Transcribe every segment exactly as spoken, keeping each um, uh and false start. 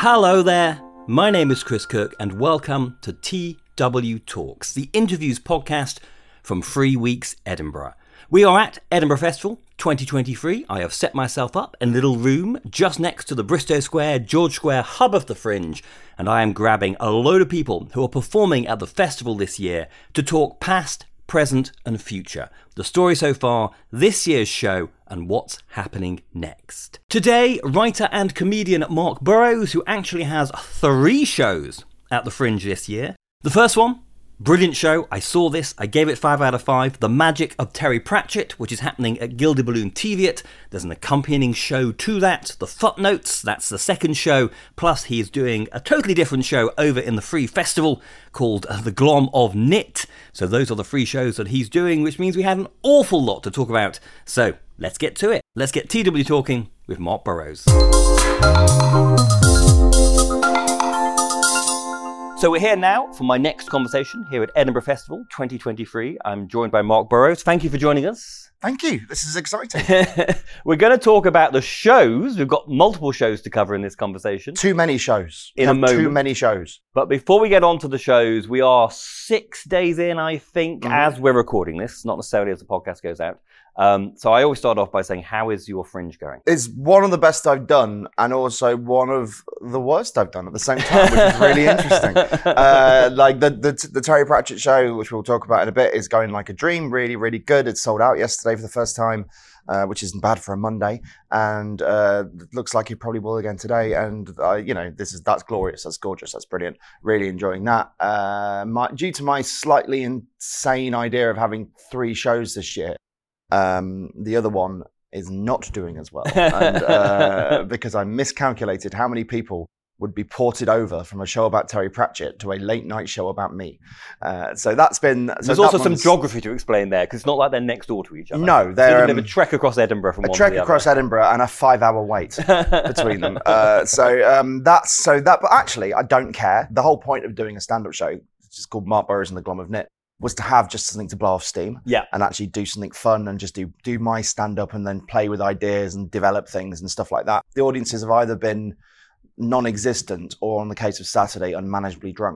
Hello there, my name is Chris Cook and welcome to T W Talks, the interviews podcast from Free Weeks Edinburgh. We are at Edinburgh Festival twenty twenty-three. I have set myself up in a little room just next to the Bristow Square, George Square hub of the Fringe, and I am grabbing a load of people who are performing at the festival this year to talk past, present and future. The story so far, this year's show, and what's happening next. Today, writer and comedian Mark Burrows, who actually has three shows at the Fringe this year. The first one, brilliant show. I saw this. I gave it five out of five. The Magic of Terry Pratchett, which is happening at Gilded Balloon Teviot. There's an accompanying show to that. The Footnotes, that's the second show. Plus, he is doing a totally different show over in the Free Festival called The Glom of Knit. So those are the free shows that he's doing, which means we had an awful lot to talk about. So let's get to it. Let's get T W talking with Mark Burrows. So we're here now for my next conversation here at Edinburgh Festival twenty twenty-three. I'm joined by Mark Burrows. Thank you for joining us. Thank you. This is exciting. We're going to talk about the shows. We've got multiple shows to cover in this conversation. Too many shows. In a moment. Too many shows. But before we get on to the shows, we are six days in, I think, mm-hmm. as we're recording this, not necessarily as the podcast goes out. Um, so I always start off by saying, how is your Fringe going? It's one of the best I've done and also one of the worst I've done at the same time, which is really interesting. Uh, like the, the the Terry Pratchett show, which we'll talk about in a bit, is going like a dream. Really, really good. It sold out yesterday for the first time, uh, which isn't bad for a Monday. And uh, looks like it probably will again today. And, uh, you know, this is that's glorious. That's gorgeous. That's brilliant. Really enjoying that. Uh, my, due to my slightly insane idea of having three shows this year, Um, the other one is not doing as well, and, uh, because I miscalculated how many people would be ported over from a show about Terry Pratchett to a late night show about me. Uh, so that's been... So There's that also some geography to explain there, because it's not like they're next door to each other. No, they're... So um, a trek across Edinburgh from a one trek to the across other. Edinburgh and a five-hour wait between them. Uh, so um, that's... So that... But actually, I don't care. The whole point of doing a stand-up show, which is called Mark Burrows and the Glom of Knit, was to have just something to blow off steam, yeah, and actually do something fun and just do do my stand-up and then play with ideas and develop things and stuff like that. The audiences have either been non-existent or, in the case of Saturday, unmanageably drunk.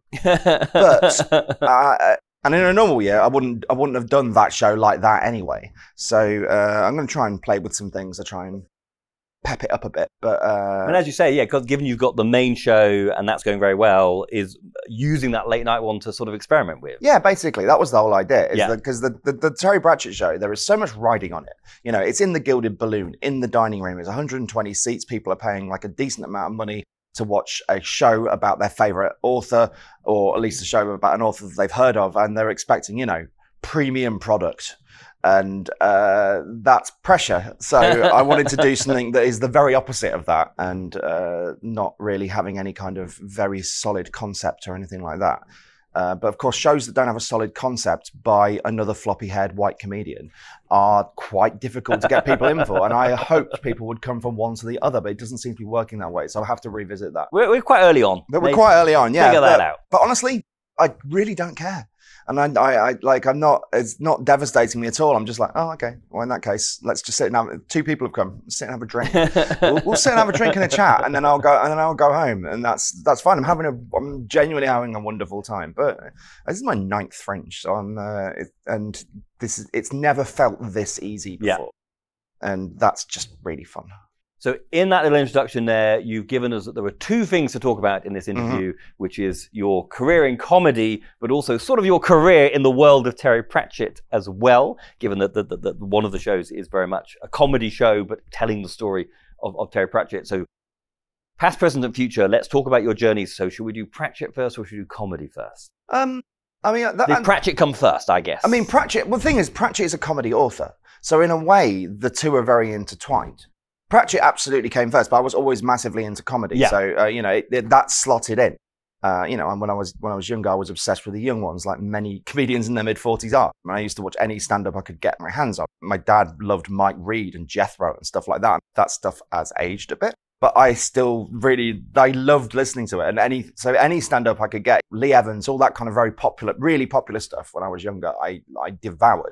But uh, and in a normal year, I wouldn't I wouldn't have done that show like that anyway. So uh, I'm going to try and play with some things to try and pep it up a bit. But uh, and as you say, yeah, because given you've got the main show and that's going very well, is using that late night one to sort of experiment with. Yeah, basically that was the whole idea. Is yeah. because the, the the Terry Pratchett show, there is so much riding on it. You know, it's in the Gilded Balloon, in the dining room. It's one hundred twenty seats. People are paying like a decent amount of money to watch a show about their favorite author, or at least a show about an author that they've heard of, and they're expecting, you know, premium product. And uh, that's pressure. So I wanted to do something that is the very opposite of that, and uh, not really having any kind of very solid concept or anything like that. Uh, but of course, shows that don't have a solid concept by another floppy-haired white comedian are quite difficult to get people in for. And I hoped people would come from one to the other, but it doesn't seem to be working that way. So I'll have to revisit that. We're, we're quite early on. But we're Maybe quite early on, yeah. Figure that but, out. But honestly, I really don't care. And I, I, I, like, I'm not, it's not devastating me at all. I'm just like, oh, okay. Well, in that case, let's just sit and have, two people have come, sit and have a drink. we'll, we'll sit and have a drink and a chat, and then I'll go, and then I'll go home. And that's, that's fine. I'm having a, I'm genuinely having a wonderful time. But this is my ninth Fringe. So I'm, uh, it, and this is, it's never felt this easy before. Yeah. And that's just really fun. So in that little introduction there, you've given us that there were two things to talk about in this interview, mm-hmm. which is your career in comedy, but also sort of your career in the world of Terry Pratchett as well, given that, that, that, that one of the shows is very much a comedy show, but telling the story of, of Terry Pratchett. So past, present, and future, let's talk about your journeys. So should we do Pratchett first or should we do comedy first? Um, I mean, that, Did Pratchett come first, I guess? I mean, Pratchett, well, the thing is, Pratchett is a comedy author. So in a way, the two are very intertwined. Pratchett absolutely came first, but I was always massively into comedy. Yeah. So, uh, you know, it, it, that slotted in. Uh, you know, and when I was when I was younger, I was obsessed with the young ones, like many comedians in their mid-forties are. I, mean, I used to watch any stand-up I could get my hands on. My dad loved Mike Reed and Jethro and stuff like that. That stuff has aged a bit. But I still really, I loved listening to it. And any, so any stand-up I could get, Lee Evans, all that kind of very popular, really popular stuff when I was younger, I, I devoured.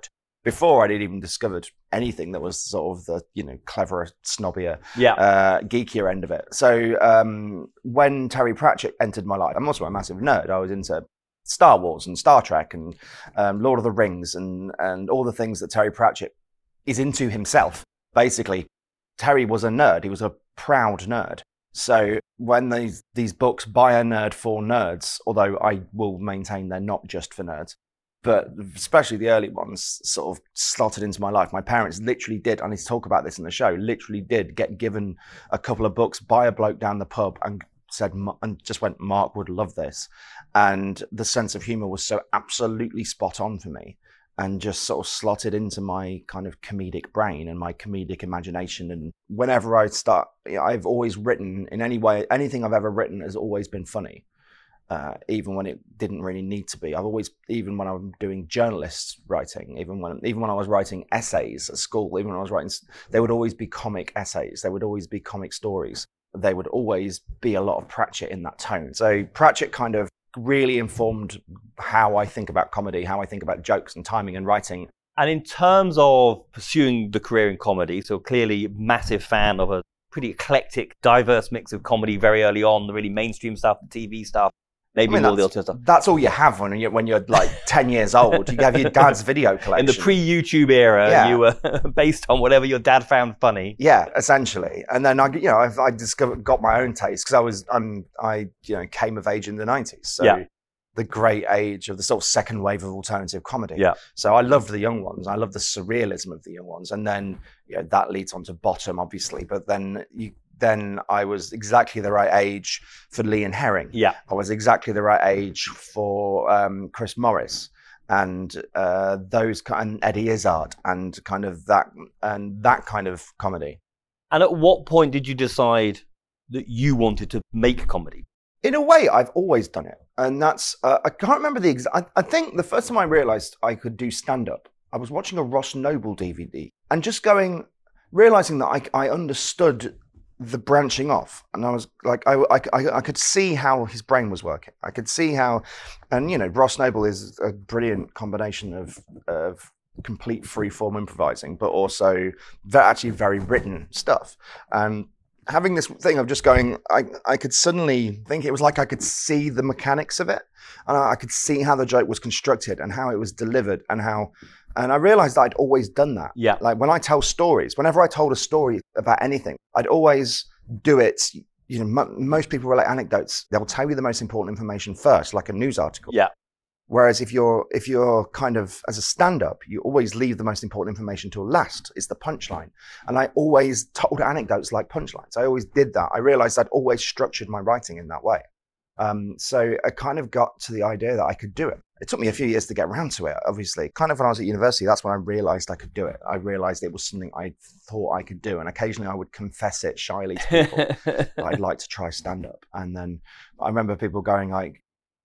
before I'd even discovered anything that was sort of the, you know, cleverer, snobbier, yeah. uh, geekier end of it. So um, when Terry Pratchett entered my life, I'm also a massive nerd. I was into Star Wars and Star Trek and um, Lord of the Rings and, and all the things that Terry Pratchett is into himself. Basically, Terry was a nerd. He was a proud nerd. So when these, these books by a nerd for nerds, although I will maintain they're not just for nerds, but especially the early ones sort of slotted into my life. My parents literally did, I need to talk about this in the show, literally did get given a couple of books by a bloke down the pub and said, and just went, Mark would love this. And the sense of humor was so absolutely spot on for me and just sort of slotted into my kind of comedic brain and my comedic imagination. And whenever I start, you know, I've always written in any way, anything I've ever written has always been funny. Uh, even when it didn't really need to be. I've always, even when I'm doing journalist writing, even when even when I was writing essays at school, even when I was writing, they would always be comic essays. They would always be comic stories. They would always be a lot of Pratchett in that tone. So Pratchett kind of really informed how I think about comedy, how I think about jokes and timing and writing. And in terms of pursuing the career in comedy, so clearly massive fan of a pretty eclectic, diverse mix of comedy very early on, the really mainstream stuff, the T V stuff. Maybe I mean, all the that's, other stuff. That's all you have when you're, when you're like ten years old. You have your dad's video collection. In the pre-YouTube era, yeah. you were based on whatever your dad found funny. Yeah, essentially. And then I, you know, I, I discovered, got my own taste because I was, um, I, you know, came of age in the nineties. So yeah. the great age of the sort of second wave of alternative comedy. Yeah. So I loved the young ones. I loved the surrealism of the young ones. And then, you know, that leads on to Bottom, obviously. But then you, then I was exactly the right age for Lee and Herring. Yeah. I was exactly the right age for um, Chris Morris and uh, those and Eddie Izzard and kind of that and that kind of comedy. And at what point did you decide that you wanted to make comedy? In a way, I've always done it. And that's, uh, I can't remember the exact, I, I think the first time I realized I could do stand-up, I was watching a Ross Noble D V D and just going, realizing that I, I understood the branching off. And I was like, I, I, I could see how his brain was working. I could see how, and you know, Ross Noble is a brilliant combination of, of complete free-form improvising, but also very, actually very written stuff. And having this thing of just going, I, I could suddenly think it was like I could see the mechanics of it. And I, I could see how the joke was constructed and how it was delivered and how, and I realized that I'd always done that. Yeah. Like when I tell stories, whenever I told a story about anything, I'd always do it. You know, m- most people relate anecdotes. They'll tell you the most important information first, like a news article. Yeah. Whereas if you're if you're kind of as a stand-up, you always leave the most important information till last. It's the punchline. And I always told anecdotes like punchlines. I always did that. I realized I'd always structured my writing in that way. Um, so I kind of got to the idea that I could do it. It took me a few years to get around to it, obviously. Kind of when I was at university, that's when I realized I could do it. I realized it was something I thought I could do. And occasionally I would confess it shyly to people that I'd like to try stand-up. And then I remember people going like,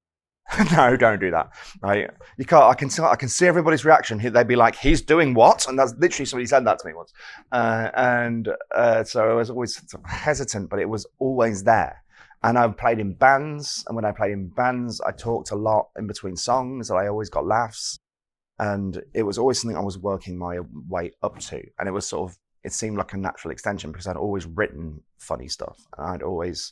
no, don't do that. Right? You can't. I can. I can see everybody's reaction. They'd be like, "He's doing what?" And that's literally somebody said that to me once. Uh, and uh, so I was always sort of hesitant, but it was always there. And I played in bands, and when I played in bands, I talked a lot in between songs, and I always got laughs. And it was always something I was working my way up to, and it was sort of. It seemed like a natural extension because I'd always written funny stuff, and I'd always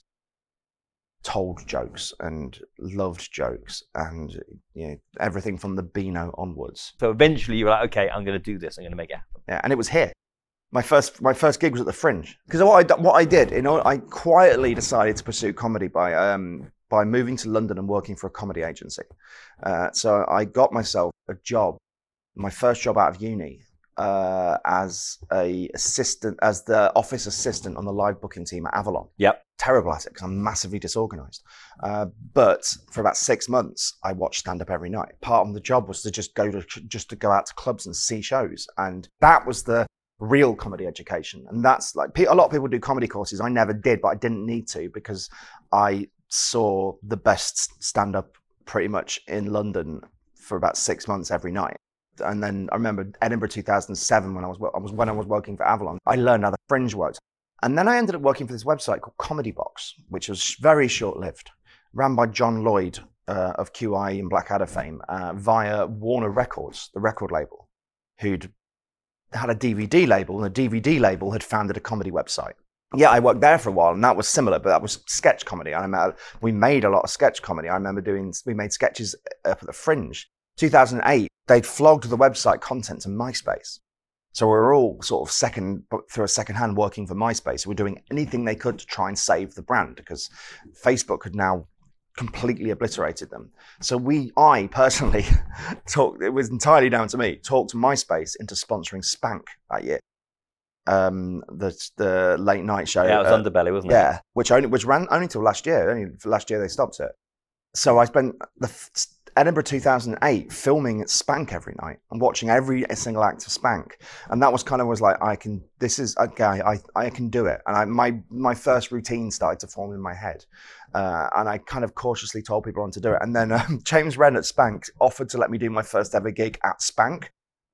told jokes and loved jokes and you know everything from the Beano onwards. So eventually you were like, okay, I'm going to do this. I'm going to make it happen. Yeah, and it was here. My first my first gig was at the Fringe because what I what I did, you know, I quietly decided to pursue comedy by um by moving to London and working for a comedy agency. Uh, so I got myself a job, my first job out of uni. Uh, as a assistant, as the office assistant on the live booking team at Avalon. Yep. Terrible at it because I'm massively disorganized. Uh, but for about six months, I watched stand up every night. Part of the job was to just go to just to go out to clubs and see shows, and that was the real comedy education. And that's like a lot of people do comedy courses. I never did, but I didn't need to because I saw the best stand up pretty much in London for about six months every night. And then I remember Edinburgh two thousand seven when I was, I was when I was working for Avalon, I learned how the Fringe worked. And then I ended up working for this website called Comedy Box, which was very short-lived, ran by John Lloyd uh, of Q I and Blackadder fame uh, via Warner Records, the record label. who'd had a D V D label, and the D V D label had founded a comedy website. Yeah, I worked there for a while, and that was similar, but that was sketch comedy. I remember we made a lot of sketch comedy. I remember doing, we made sketches up at the Fringe. two thousand eight, they'd flogged the website content to MySpace. So we were all sort of second, through a second hand working for MySpace. We were doing anything they could to try and save the brand because Facebook had now completely obliterated them. So we, I personally talked, it was entirely down to me, talked MySpace into sponsoring Spank that year. Um, the the late night show. Yeah, it was uh, Underbelly, wasn't it? Yeah, which only which ran only till last year. Only last year they stopped it. So I spent the Edinburgh two thousand eight filming at Spank every night and watching every single act of Spank, and that was kind of was like I can. This is okay. I I can do it, and I my my first routine started to form in my head, uh, and I kind of cautiously told people on to do it. And then um, James Wren at Spank offered to let me do my first ever gig at Spank.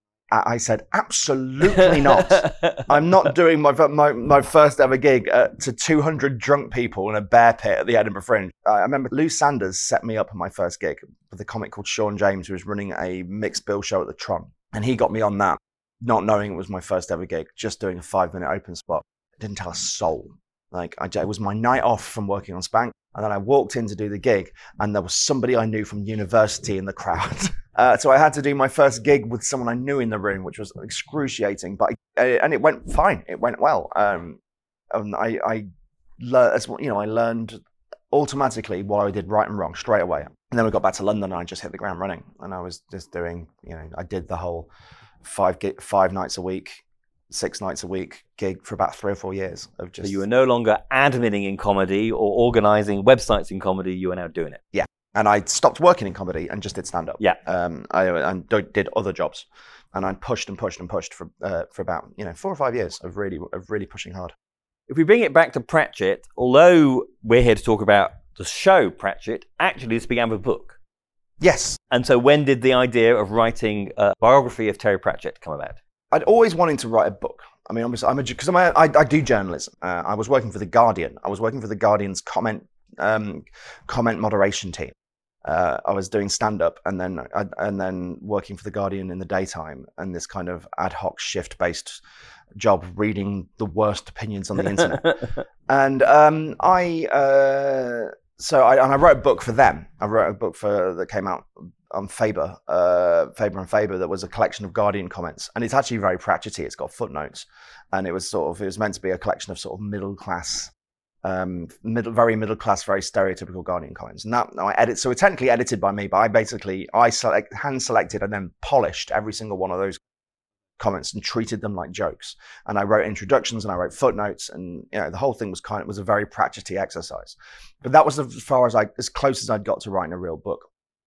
I said, absolutely not. I'm not doing my my, my first ever gig uh, to two hundred drunk people in a bear pit at the Edinburgh Fringe. Uh, I remember Lou Sanders set me up on my first gig with a comic called Sean James, who was running a mixed bill show at the Tron. And he got me on that, not knowing it was my first ever gig, just doing a five minute open spot. I didn't tell a soul. Like, I, it was my night off from working on Spank. And then I walked in to do the gig, and there was somebody I knew from university in the crowd. Uh, so I had to do my first gig with someone I knew in the room, which was excruciating, but uh, and it went fine. It went well. Um, and I, I learned, you know, I learned automatically what I did right and wrong straight away. And then we got back to London, and I just hit the ground running. And I was just doing, you know, I did the whole five gig, five nights a week, six nights a week gig for about three or four years of just. So you were no longer adminning in comedy or organizing websites in comedy. You were now doing it. Yeah. And I stopped working in comedy and just did stand-up. Yeah. Um, I and did other jobs, and I pushed and pushed and pushed for uh, for about you know four or five years of really of really pushing hard. If we bring it back to Pratchett, although we're here to talk about the show Pratchett, actually this began with a book. Yes. And so when did the idea of writing a biography of Terry Pratchett come about? I'd always wanted to write a book. I mean, obviously, I'm a because I'm a, I, I do journalism. Uh, I was working for the Guardian. I was working for the Guardian's comment um, comment moderation team. Uh, I was doing stand-up and then I, and then working for the Guardian in the daytime, and this kind of ad hoc shift-based job reading the worst opinions on the internet. and um, I uh, so I and I wrote a book for them. I wrote a book for that came out on Faber, uh, Faber and Faber, that was a collection of Guardian comments, and it's actually very Pratchetty. It's got footnotes, and it was sort of it was meant to be a collection of sort of middle class. Um, middle, very middle class, very stereotypical Guardian comments, and that I edit. So it's technically edited by me, but I basically I select, hand selected and then polished every single one of those comments and treated them like jokes. And I wrote introductions and I wrote footnotes, and you know the whole thing was kind of was a very Pratchetty exercise. But that was as far as I, as close as I'd got to writing a real book.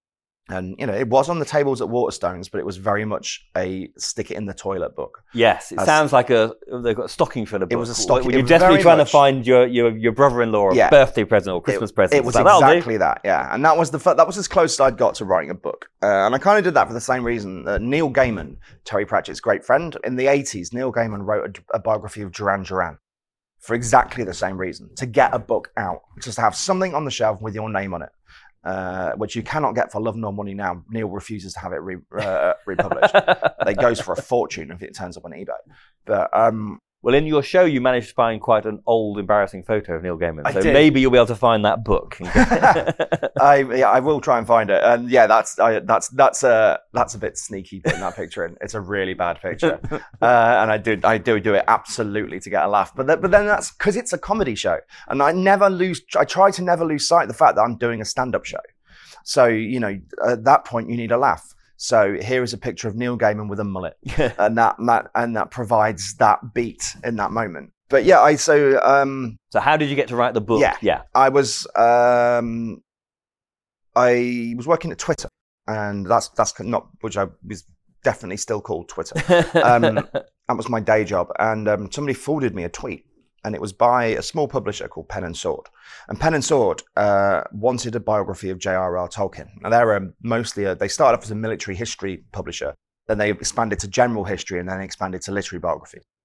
And, you know, it was on the tables at Waterstones, but it was very much a stick it in the toilet book. Yes, it As, sounds like a they've got a stocking filler book. It was a stocking. When you're desperately trying much, to find your, your, your brother-in-law a yeah, birthday present or Christmas it, present. It was like, exactly that, yeah. And that was the that was as close as I'd got to writing a book. Uh, and I kind of did that for the same reason. Uh, Neil Gaiman, Terry Pratchett's great friend, in the eighties, Neil Gaiman wrote a, a biography of Duran Duran for exactly the same reason, to get a book out, just to have something on the shelf with your name on it. Uh, which you cannot get for love nor money now. Neil refuses to have it re- uh, republished. It goes for a fortune if it turns up on eBay. But um, well, in your show, you managed to find quite an old, embarrassing photo of Neil Gaiman. I So did. maybe you'll be able to find that book. I yeah, I will try and find it. And yeah, that's I, that's that's a that's a bit sneaky putting that picture in. It's a really bad picture, uh, and I do I do do it absolutely to get a laugh. But th- but then that's because it's a comedy show, and I never lose. I try to never lose sight of the fact that I'm doing a stand-up show. So you know, at that point, you need a laugh. So here is a picture of Neil Gaiman with a mullet, and that, and that and that provides that beat in that moment. But yeah, I so um, so how did you get to write the book? Yeah, yeah. I was um, I was working at Twitter, and that's that's not which I was definitely still called Twitter. Um, that was my day job, and um, somebody forwarded me a tweet, and it was by a small publisher called Pen and Sword. And Pen and Sword uh, wanted a biography of J R R Tolkien. Now they're um, mostly a, they started off as a military history publisher, then they expanded to general history, and then expanded to literary biography.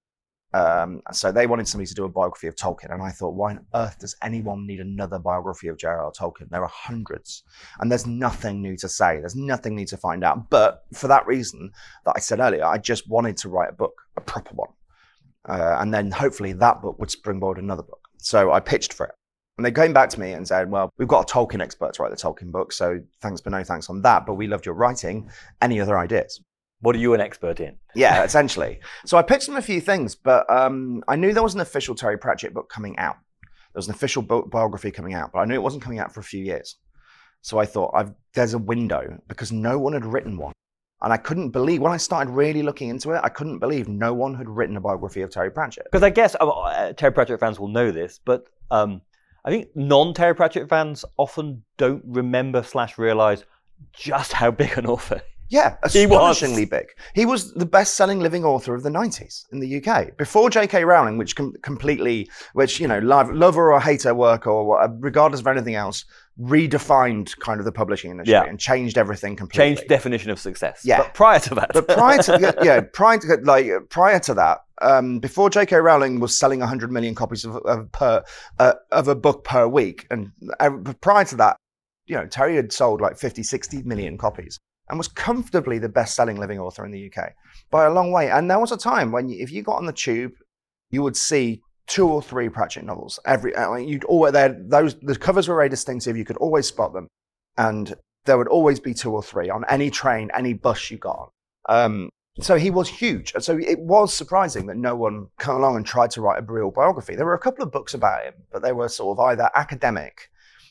Um, so they wanted somebody to do a biography of Tolkien. And I thought, why on earth does anyone need another biography of J R R Tolkien? There are hundreds. And there's nothing new to say. There's nothing new to find out. But for that reason that I said earlier, I just wanted to write a book, a proper one. Uh, and then hopefully that book would springboard another book. So I pitched for it. And they came back to me and said, well, we've got a Tolkien expert to write the Tolkien book. So thanks, but no thanks on that. But we loved your writing. Any other ideas? What are you an expert in? Yeah, essentially. So I pitched them a few things, but um, I knew there was an official Terry Pratchett book coming out. There was an official bi- biography coming out, but I knew it wasn't coming out for a few years. So I thought, I've, there's a window, because no one had written one. And I couldn't believe, when I started really looking into it, I couldn't believe no one had written a biography of Terry Pratchett. Because I guess uh, Terry Pratchett fans will know this, but um, I think non-Terry Pratchett fans often don't remember slash realise just how big an author Yeah, astonishingly big. He was the best-selling living author of the nineties in the U K. Before J K Rowling, which com- completely, which, you know, love, love her or hate her work or what, regardless of anything else, redefined kind of the publishing industry yeah. and changed everything completely. Changed definition of success. Yeah. But prior to that. But prior to, yeah, prior to, like, prior to that, um, before J K Rowling was selling one hundred million copies of, of, per, uh, of a book per week, and uh, prior to that, you know, Terry had sold like fifty, sixty million copies. And was comfortably the best-selling living author in the U K by a long way. And there was a time when, you, if you got on the tube, you would see two or three Pratchett novels. Every I mean, you'd always there those the covers were very distinctive. You could always spot them, and there would always be two or three on any train, any bus you got on. Um, so he was huge. So it was surprising that no one came along and tried to write a real biography. There were a couple of books about him, but they were sort of either academic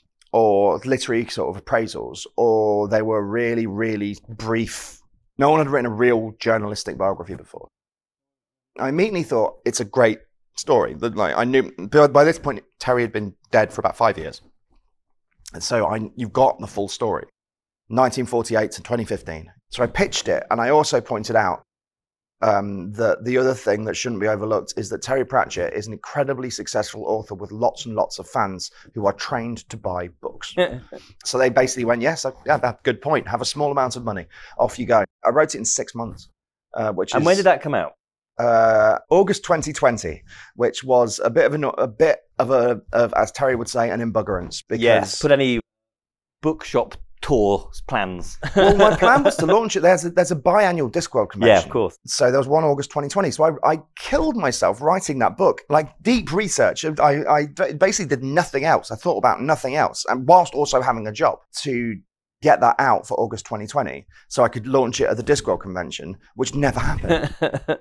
or literary sort of appraisals, or they were really, really brief. No one had written a real journalistic biography before. I immediately thought, it's a great story. Like, I knew, by this point, Terry had been dead for about five years. And so I, you've got the full story, nineteen forty-eight to twenty fifteen. So I pitched it, and I also pointed out Um, the, the other thing that shouldn't be overlooked is that Terry Pratchett is an incredibly successful author with lots and lots of fans who are trained to buy books. So they basically went, yes, yeah, that's a good point. Have a small amount of money. Off you go. I wrote it in six months. Uh, which and is, when did that come out? Uh, August twenty twenty, which was a bit of a, a bit of a, of, as Terry would say, an embuggerance. Because, yes, put any bookshop tour plans. Well, my plan was to launch it. There's a, there's a biannual Discworld convention. Yeah, of course. So there was one August twenty twenty. So I, I killed myself writing that book, like deep research. I, I basically did nothing else. I thought about nothing else, and whilst also having a job to get that out for August twenty twenty, so I could launch it at the Discworld convention, which never happened.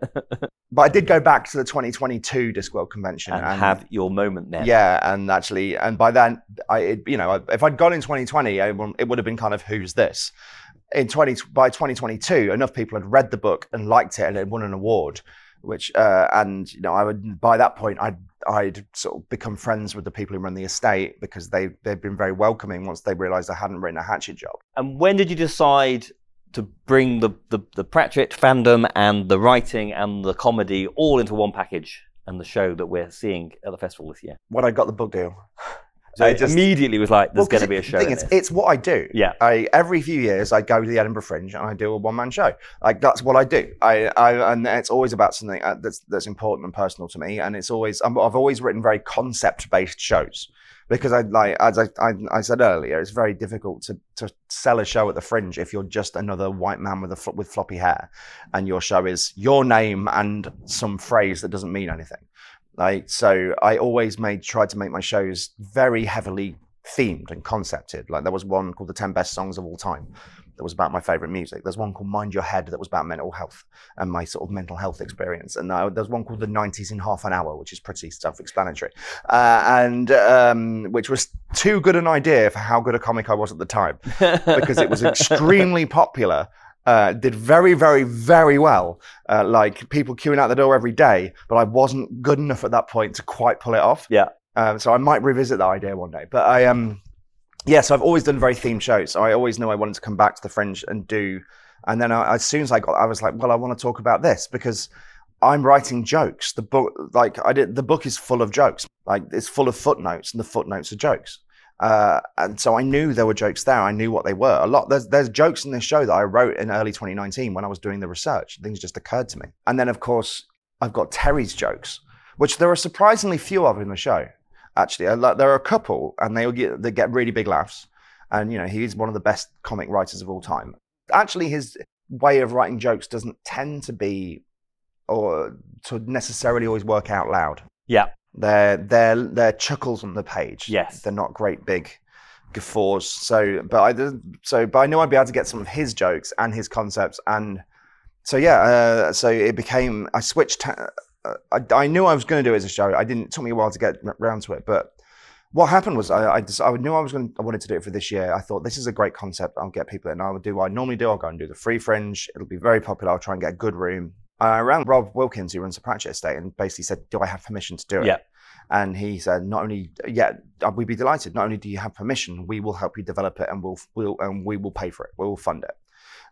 But I did go back to the twenty twenty-two Discworld convention and, and have your moment there. Yeah, and actually, and by then, I, it, you know, if I'd gone in twenty twenty, I, it would have been kind of, who's this? In twenty by twenty twenty-two, enough people had read the book and liked it, and it won an award. Which uh, and you know, I would by that point, I'd I'd sort of become friends with the people who run the estate, because they they've been very welcoming once they realised I hadn't written a Hatchet job. And when did you decide to bring the, the, the Pratchett fandom and the writing and the comedy all into one package and the show that we're seeing at the festival this year? When I got the book deal. So I just immediately was like, there's well, going to be a show. Thing is, it's what I do. Yeah. I every few years I go to the Edinburgh Fringe and I do a one man show. Like, that's what I do. I, I and it's always about something that's that's important and personal to me. And it's always I'm, I've always written very concept based shows, because I like as I, I I said earlier, it's very difficult to to sell a show at the Fringe if you're just another white man with a with floppy hair, and your show is your name and some phrase that doesn't mean anything. Like, so I always made tried to make my shows very heavily themed and concepted. Like, there was one called The ten Best Songs of All Time that was about my favorite music. There's one called Mind Your Head that was about mental health and my sort of mental health experience. And uh, there's one called The nineties in Half an Hour, which is pretty self-explanatory, uh, and um, which was too good an idea for how good a comic I was at the time, because it was extremely popular. Uh, did very, very, very well. Uh, like, people queuing out the door every day, but I wasn't good enough at that point to quite pull it off. Yeah. Um, so I might revisit that idea one day. But I, um, yeah, so I've always done very themed shows. So I always knew I wanted to come back to the Fringe and do. And then I, as soon as I got, I was like, well, I want to talk about this, because I'm writing jokes. The book, like I did, the book is full of jokes. Like, it's full of footnotes, and the footnotes are jokes. Uh, and so I knew there were jokes there. I knew what they were. A lot. There's there's jokes in this show that I wrote in early twenty nineteen when I was doing the research. Things just occurred to me. And then, of course, I've got Terry's jokes, which there are surprisingly few of in the show. Actually, there are a couple, and they get they get really big laughs. And you know, he's one of the best comic writers of all time. Actually, his way of writing jokes doesn't tend to be or to necessarily always work out loud. Yeah, they're they're they're chuckles on the page. Yes, they're not great big guffaws. So, but I did so, but I knew I'd be able to get some of his jokes and his concepts, and so yeah, uh, so it became. I switched. Uh, I, I knew I was going to do it as a show. I didn't. It took me a while to get around to it, but what happened was I I, just, I knew I was going. I wanted to do it for this year. I thought this is a great concept. I'll get people in. I'll do what I normally do. I'll go and do the Free Fringe. It'll be very popular. I'll try and get a good room. I rang Rob Wilkins, who runs the Pratchett Estate, and basically said, "Do I have permission to do it?" Yeah. And he said, "Not only, yeah, we'd be delighted. Not only do you have permission, we will help you develop it, and we'll, we'll, and we will pay for it. We will fund it."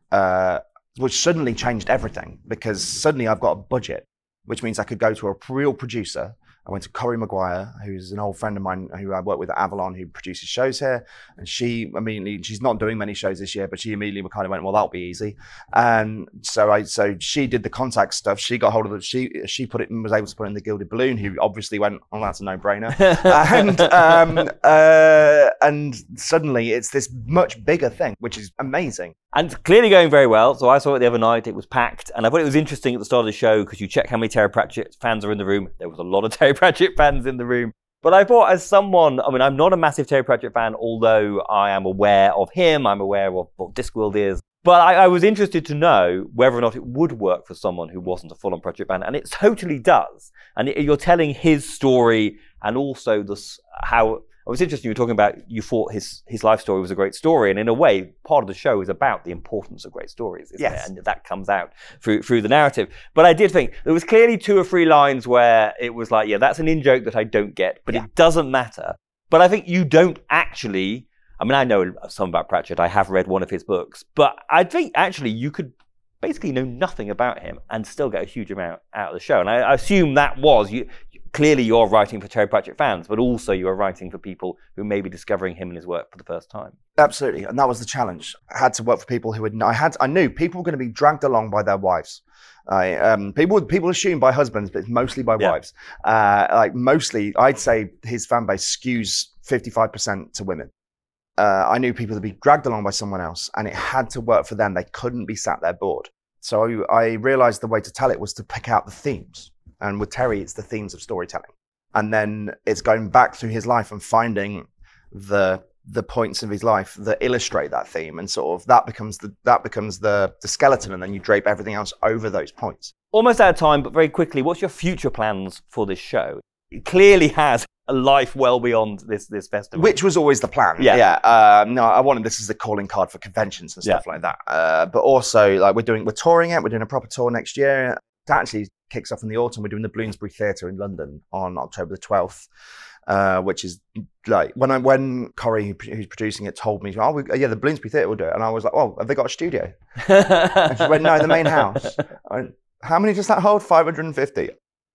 Uh, which suddenly changed everything, because suddenly I've got a budget, which means I could go to a real producer. I went to Corrie Maguire, who's an old friend of mine who I work with at Avalon, who produces shows here. And she immediately, she's not doing many shows this year, but she immediately kind of went, "Well, that'll be easy." And so I, so she did the contact stuff. She got hold of it. She, she put it and was able to put it in the Gilded Balloon, who obviously went, "Oh, that's a no-brainer." and, um, uh, and suddenly it's this much bigger thing, which is amazing. And it's clearly going very well. So I saw it the other night. It was packed. And I thought it was interesting at the start of the show because you check how many Terry Pratchett fans are in the room. There was a lot of Terry Pratchett fans in the room. But I thought, as someone, I mean, I'm not a massive Terry Pratchett fan, although I am aware of him. I'm aware of what Discworld is. But I, I was interested to know whether or not it would work for someone who wasn't a full-on Pratchett fan. And it totally does. And it, you're telling his story, and also the, how... It was interesting you were talking about you thought his his life story was a great story, and in a way, part of the show is about the importance of great stories, isn't yes. it? And that comes out through through the narrative. But I did think there was clearly two or three lines where it was like, yeah, that's an in-joke that I don't get, but yeah. It doesn't matter. But I think you don't actually, I mean, I know some about Pratchett, I have read one of his books, but I think actually you could basically know nothing about him and still get a huge amount out of the show. And I, I assume that was, you. Clearly you're writing for Terry Pratchett fans, but also you are writing for people who may be discovering him and his work for the first time. Absolutely, and that was the challenge. I had to work for people who would. I had. I knew people were going to be dragged along by their wives. I, um, people people assume by husbands, but it's mostly by yeah. wives. Uh, like mostly, I'd say his fan base skews fifty-five percent to women. Uh, I knew people would be dragged along by someone else, and it had to work for them. They couldn't be sat there bored. So I realized the way to tell it was to pick out the themes. And with Terry, it's the themes of storytelling. And then it's going back through his life and finding the the points of his life that illustrate that theme. And sort of that becomes the that becomes the, the skeleton, and then you drape everything else over those points. Almost out of time, but very quickly, what's your future plans for this show? It clearly has a life well beyond this this festival. Which was always the plan. Yeah. yeah. Uh, no, I wanted this as a calling card for conventions and stuff yeah. like that. Uh, but also, like we're doing, we're touring it. We're doing a proper tour next year. It actually kicks off in the autumn. We're doing the Bloomsbury Theatre in London on October the twelfth, uh, which is like when I when Corrie, who's producing it, told me, "Oh, we, yeah, the Bloomsbury Theatre will do it," and I was like, "Oh, have they got a studio?" And she went, "No, the main house." I went, "How many does that hold?" five hundred fifty.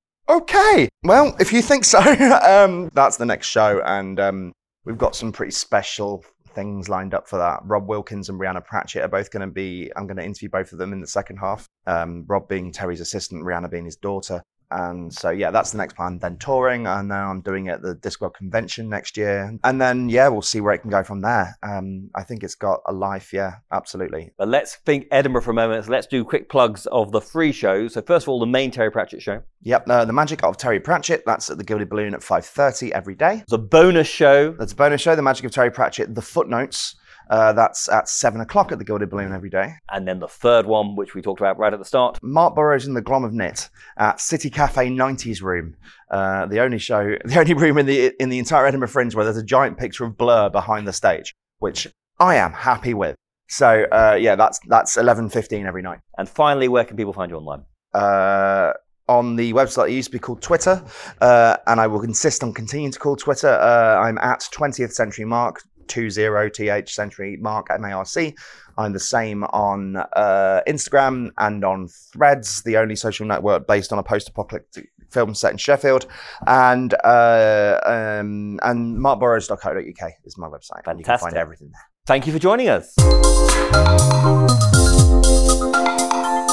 Okay, well, if you think so, um, that's the next show, and um, we've got some pretty special things lined up for that. Rob Wilkins and Brianna Pratchett are both going to be, I'm going to interview both of them in the second half. Um, Rob being Terry's assistant, Brianna being his daughter. And so, yeah, that's the next plan. Then touring, and now I'm doing it at the Discworld convention next year. And then, yeah, we'll see where it can go from there. Um, I think it's got a life, yeah, absolutely. But let's think Edinburgh for a moment. So let's do quick plugs of the free shows. So first of all, the main Terry Pratchett show. Yep, uh, The Magic of Terry Pratchett. That's at the Gilded Balloon at five thirty every day. The bonus show. That's a bonus show, The Magic of Terry Pratchett, The Footnotes. Uh, that's at seven o'clock at the Gilded Balloon every day. And then the third one, which we talked about right at the start. Mark Burrows and the Glom of Knit at City Cafe nineties Room. Uh, the only show, the only room in the in the entire Edinburgh Fringe where there's a giant picture of Blur behind the stage, which I am happy with. So, uh, yeah, that's that's eleven fifteen every night. And finally, where can people find you online? Uh, on the website it used to be called Twitter, uh, and I will insist on continuing to call Twitter. Uh, I'm at twentieth Century Mark. two zero T H Century Mark M A R C. I'm the same on uh, Instagram and on Threads, the only social network based on a post-apocalyptic film set in Sheffield. And uh, um, and mark burrows dot co dot U K is my website. Fantastic. You can find everything there. Thank you for joining us.